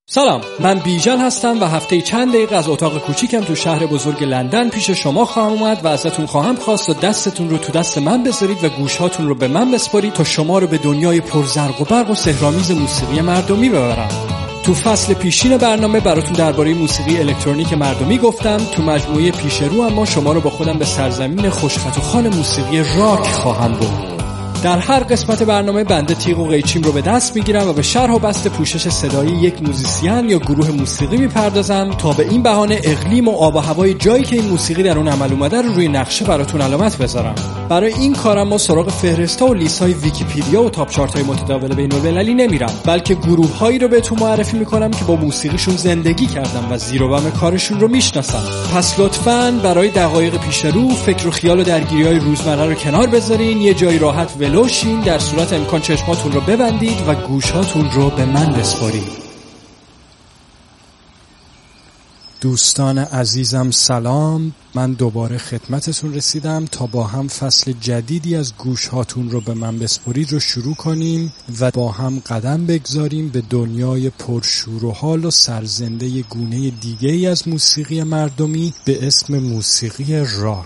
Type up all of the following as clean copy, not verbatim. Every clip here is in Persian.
سلام، من بیژن هستم و هفته چند دقیقه از اتاق کوچیکم تو شهر بزرگ لندن پیش شما خواهم اومد و ازتون خواهم خواست تا دستتون رو تو دست من بذارید و گوشهاتون رو به من بسپارید تا شما رو به دنیای پرزرق و برق و سحرآمیز موسیقی مردمی ببرم. تو فصل پیشین برنامه براتون درباره موسیقی الکترونیک مردمی گفتم. تو مجموعه پیش رو اما شما رو با خودم به سرزمین خوشخط و خوان موسیقی راک خواهم برد. در هر قسمت برنامه بنده تیغ و قیچیم رو به دست میگیرم و به شرح و بسط پوشش صدایی یک موزیسین یا گروه موسیقی میپردازم تا به این بهانه اقلیم و آب و هوای جایی که این موسیقی در اون عمل اومده رو روی نقشه براتون علامت بذارم. برای این کارم ما سراغ فهرست‌ها و لیست‌های ویکی‌پدیا و تاپ چارت‌های متداول بین‌المللی نمیرم، بلکه گروه‌هایی رو بهتون معرفی میکنم که با موسیقیشون زندگی کردم و زیر و بم کارشون رو میشناسم. پس لطفاً برای دقایق پیش رو فکر و خیال و درگیری‌های روزمره رو کنار بذارین، یه جای راحت ولوشین، در صورت امکان چشماتون رو ببندید و گوشاتون رو به من بسپارید. دوستان عزیزم سلام، من دوباره خدمتتون رسیدم تا با هم فصل جدیدی از گوشهاتون رو به من بسپارید رو شروع کنیم و با هم قدم بگذاریم به دنیای پرشور و حال و سرزنده گونه دیگه‌ای از موسیقی مردمی به اسم موسیقی راک.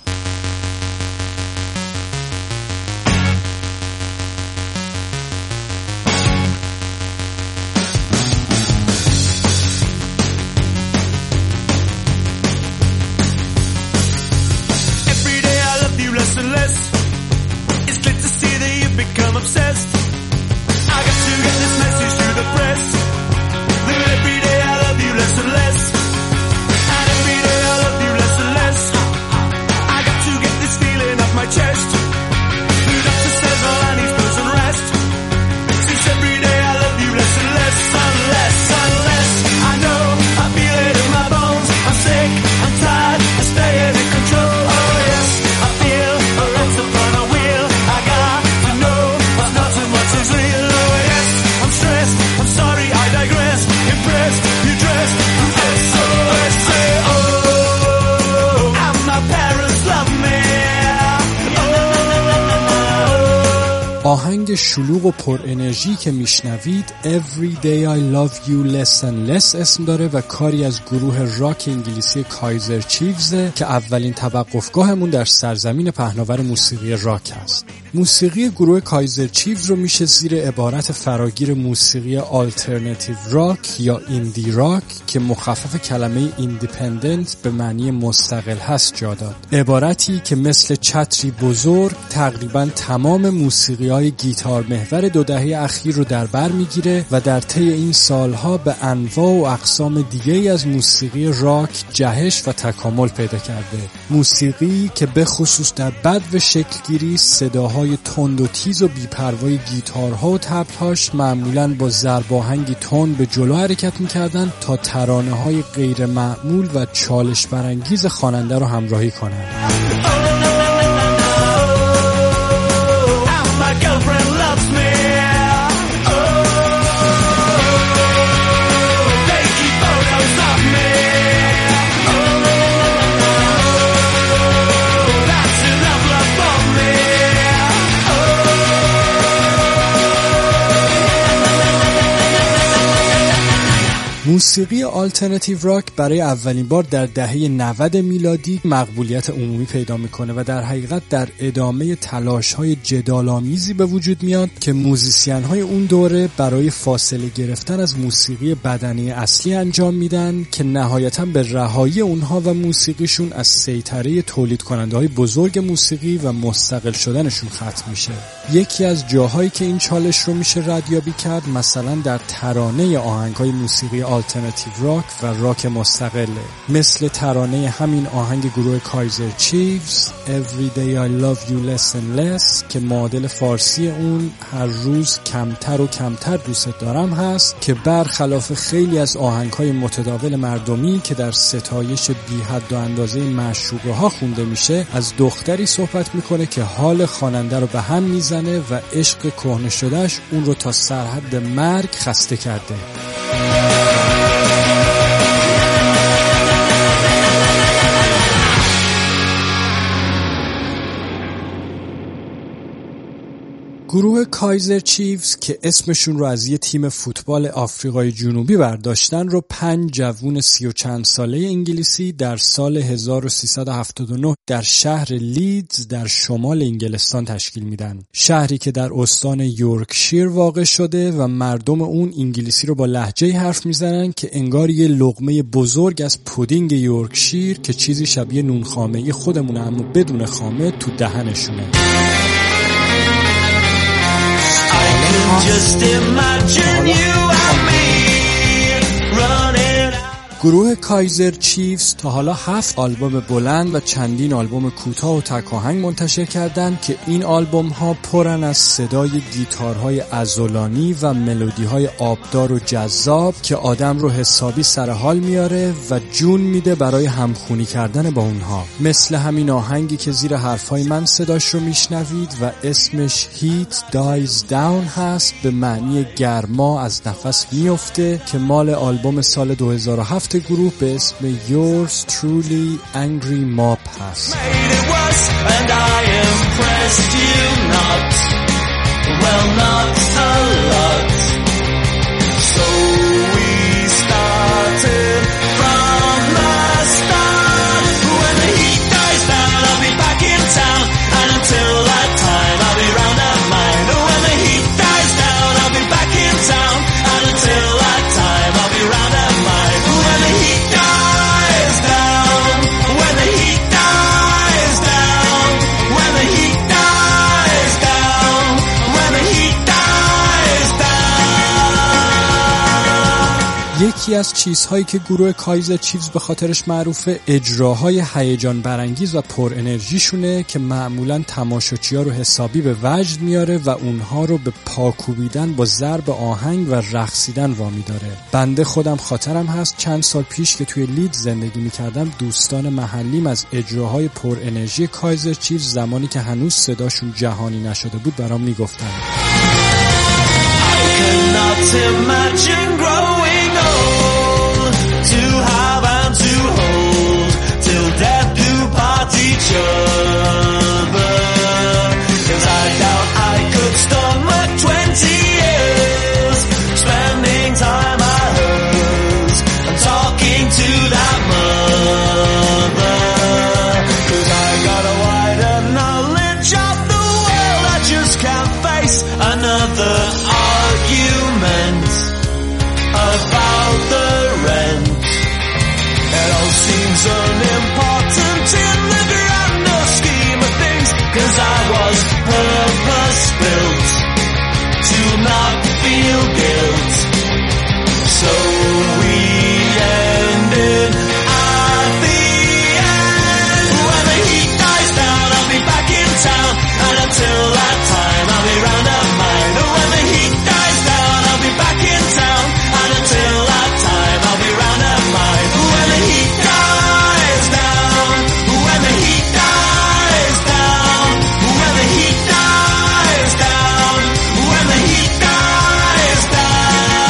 آهنگ شلوغ و پر انرژی که میشنوید Every Day I Love You Less and Less اسم داره و کاری از گروه راک انگلیسی کایزر چیفزه که اولین توقفگاهمون در سرزمین پهناور موسیقی راک است. موسیقی گروه کایزر چیفز رو میشه زیر عبارت فراگیر موسیقی آلترناتیو راک یا ایندی راک که مخفف کلمه ایندیپندنت به معنی مستقل هست جا داد. عبارتی که مثل چتری بزرگ تقریبا تمام موسیقی‌های گیتار محور 2 دهه اخیر رو در بر میگیره و در طی این سالها به انواع و اقسام دیگه‌ای از موسیقی راک جهش و تکامل پیدا کرده. موسیقی که به خصوص در بدو شکلگیری صداهای تند و تیز و بی‌پروای گیتارها و تبل‌هاش معمولاً با ضرباهنگی تند به جلو حرکت می‌کردن تا ترانه‌های غیر معمول و چالش برانگیز خواننده رو همراهی کنند. موسیقی آلترناتیو راک برای اولین بار در دهه 90 میلادی مقبولیت عمومی پیدا میکنه و در حقیقت در ادامه تلاش‌های جدال‌آمیزی به وجود میاد که موزیسین‌های اون دوره برای فاصله گرفتن از موسیقی بدنی اصلی انجام میدن که نهایتاً به رهایی اونها و موسیقیشون از سیطره تولید کننده‌های بزرگ موسیقی و مستقل شدنشون ختم میشه. یکی از جاهایی که این چالش رو میشه ردیابی کرد مثلا در ترانه آهنگ‌های موسیقی آلترناتیو راک و راک مستقله، مثل ترانه همین آهنگ گروه کایزر چیفز Every Day I Love You Less and Less که معادل فارسی اون هر روز کمتر و کمتر دوست دارم هست، که برخلاف خیلی از آهنگ‌های متداول مردمی که در ستایش بی حد و اندازه معشوقه ها خونده میشه، از دختری صحبت میکنه که حال خواننده رو به هم میزنه و عشق کهنه شدهش اون رو تا سرحد مرگ خسته کرده. گروه کایزر چیفز که اسمشون رو از یه تیم فوتبال آفریقای جنوبی برداشتن رو 5 جوون 30 و چند ساله انگلیسی در سال 1379 در شهر لیدز در شمال انگلستان تشکیل میدن. شهری که در استان یورکشیر واقع شده و مردم اون انگلیسی رو با لهجه‌ای حرف میزنن که انگار یه لقمه بزرگ از پودینگ یورکشیر که چیزی شبیه نون خامه‌ای خودمونه اما بدون خامه تو دهنشونه. Just imagine you and me running. گروه کایزر چیفز تا حالا 7 آلبوم بلند و چندین آلبوم کوتاه و تک آهنگ منتشر کردند که این آلبوم ها پرن از صدای گیتارهای عضلانی و ملودی های آبدار و جذاب که آدم رو حسابی سر حال میاره و جون میده برای همخونی کردن با اونها. مثل همین آهنگی که زیر حرفای من صداش رو میشنوید و اسمش Heat Dies Down هست، به معنی گرما از نفس میفته، که مال آلبوم سال 2007 گروه به اسم Yours Truly Angry Mob هست. یکی از چیزهایی که گروه کایزر چیفز به خاطرش معروفه اجراهای هیجان برانگیز و پر انرژیشونه که معمولاً تماشاچی‌ها رو حسابی به وجد میاره و اونها رو به پاکوبیدن با ضرب آهنگ و رقصیدن وامی داره. بنده خودم خاطرم هست چند سال پیش که توی لیدز زندگی میکردم دوستان محلیم از اجراهای پر انرژی کایزر چیفز زمانی که هنوز صداشون جهانی نشده بود برام میگفتن. To have and to hold till death do part each other. 'Cause I doubt I could stomach 20 years spending time at hers and talking to that mother. 'Cause I got a wider knowledge of the world, I just can't face another argument about the rent. It all seems unimportant in the grander scheme of things, 'cause I was purpose-built to not feel guilt. So we ended at the end. When the heat dies down, I'll be back in town, and until that time, I'll be round at mine. When the heat dies down, I'll be back in town, and until that time, I'll be round at mine. When the heat dies down, when the heat dies down, when the heat dies down, when the heat dies down.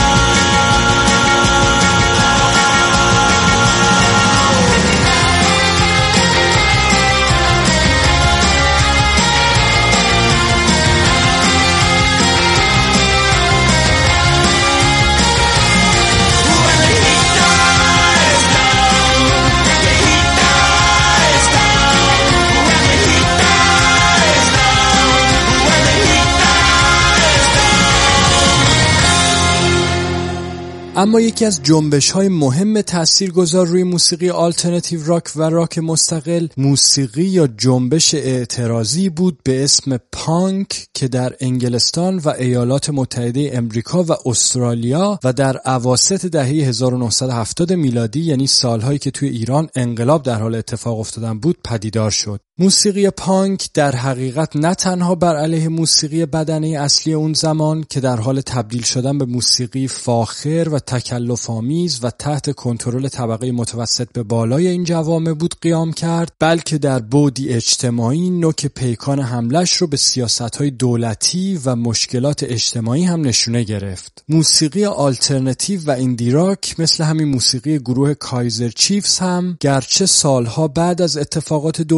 اما یکی از جنبش‌های مهم تاثیرگذار روی موسیقی آلترناتیو راک و راک مستقل موسیقی یا جنبش اعتراضی بود به اسم پانک که در انگلستان و ایالات متحده امریکا و استرالیا و در اواسط دهه 1970 میلادی، یعنی سالهایی که توی ایران انقلاب در حال اتفاق افتادن بود، پدیدار شد. موسیقی پانک در حقیقت نه تنها بر علیه موسیقی بدنه اصلی اون زمان که در حال تبدیل شدن به موسیقی فاخر و تکلف‌آمیز و تحت کنترل طبقه متوسط به بالای این جوامع بود قیام کرد، بلکه در بعدی اجتماعی نوک پیکان حملش رو به سیاست‌های دولتی و مشکلات اجتماعی هم نشونه گرفت. موسیقی آلترناتیو و ایندی راک مثل همین موسیقی گروه کایزر چیفز هم گرچه سالها بعد از اتفاقات دوره پانک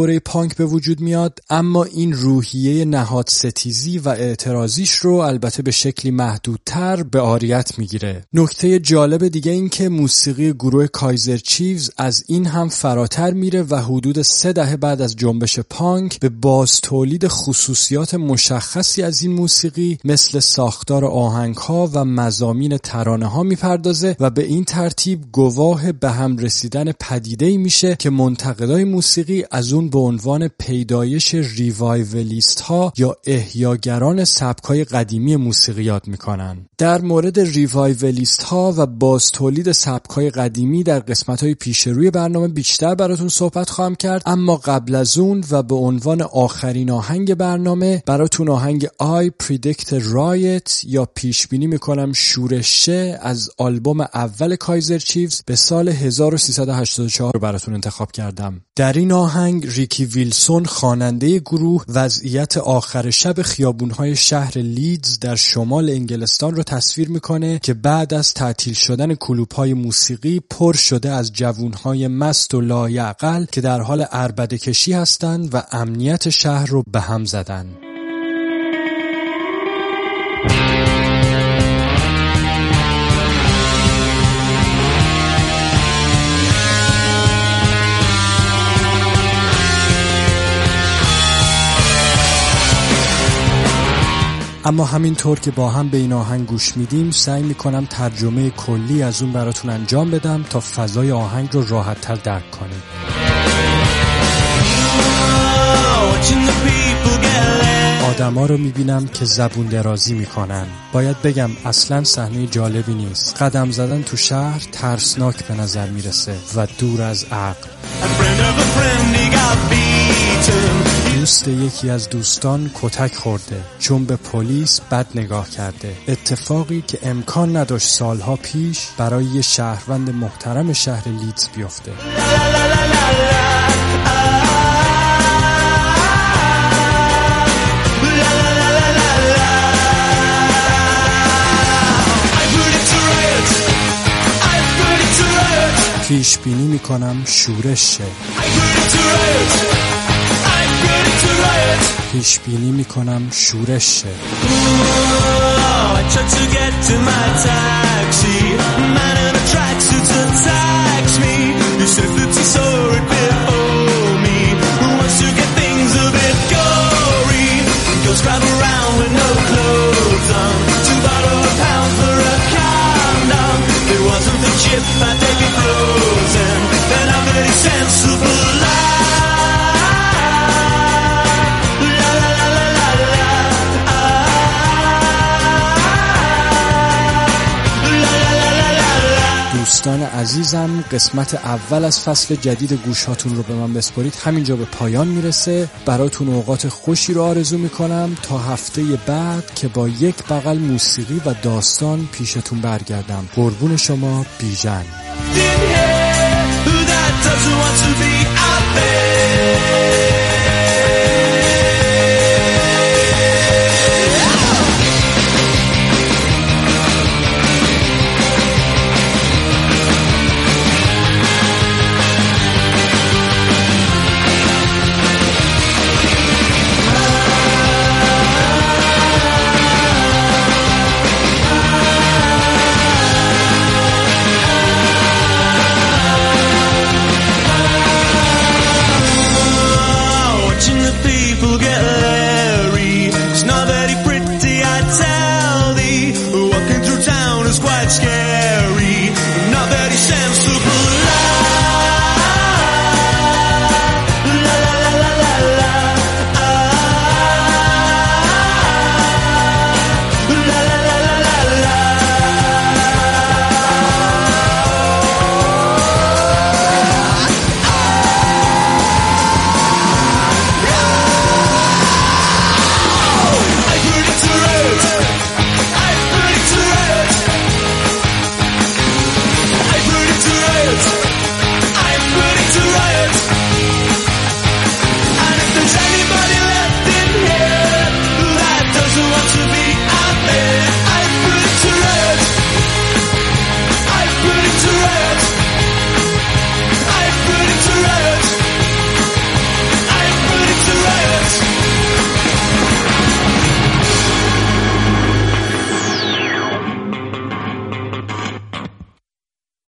پانک به وجود میاد، اما این روحیه نهاد ستیزی و اعتراضیش رو البته به شکلی محدودتر به عاریت میگیره. نکته جالب دیگه این که موسیقی گروه کایزر چیفز از این هم فراتر میره و حدود 3 دهه بعد از جنبش پانک به باز تولید خصوصیات مشخصی از این موسیقی مثل ساختار آهنگ‌ها و مضامین ترانه‌ها میپردازه و به این ترتیب گواه به هم رسیدن پدیده‌ای میشه که منتقدای موسیقی از اون به عنوان پیدایش ریوایولیست‌ها یا احیاگران سبک‌های قدیمی موسیقی یاد میکنن. در مورد ریوایولیست‌ها و باز تولید سبک‌های قدیمی در قسمت‌های پیش روی برنامه بیشتر براتون صحبت خواهم کرد، اما قبل از اون و به عنوان آخرین آهنگ برنامه براتون آهنگ I Predict a Riot یا پیش بینی میکنم شورشه از آلبوم اول کایزر چیفز به سال 1384 براتون انتخاب کردم. در این آهنگ ریکی ویلسون خواننده گروه وضعیت آخر شب خیابون‌های شهر لیدز در شمال انگلستان رو تصویر میکنه که بعد از تعطیل شدن کلوب‌های موسیقی پر شده از جوان‌های مست و لایعقل که در حال عربده کشی هستند و امنیت شهر رو به هم زدن. اما همینطور که با هم به این آهنگ گوش میدیم سعی میکنم ترجمه کلی از اون براتون انجام بدم تا فضای آهنگ رو راحت تر درک کنید. آدما رو میبینم که زبون درازی میکنن. باید بگم اصلا صحنه جالبی نیست. قدم زدن تو شهر ترسناک به نظر میرسه و دور از عقل. دوست یکی از دوستان کتک خورده چون به پلیس بد نگاه کرده. اتفاقی که امکان نداشت سالها پیش برای یه شهروند محترم شهر لیدز بیفته. پیش بینی میکنم شورش شه. پیش بینی میکنم شورش شه. دوستان عزیزم، قسمت اول از فصل جدید گوشاتون رو به من بسپارید همینجا به پایان میرسه. براتون اوقات خوشی رو آرزو میکنم تا هفته بعد که با یک بغل موسیقی و داستان پیشتون برگردم. قربون شما، بیژن.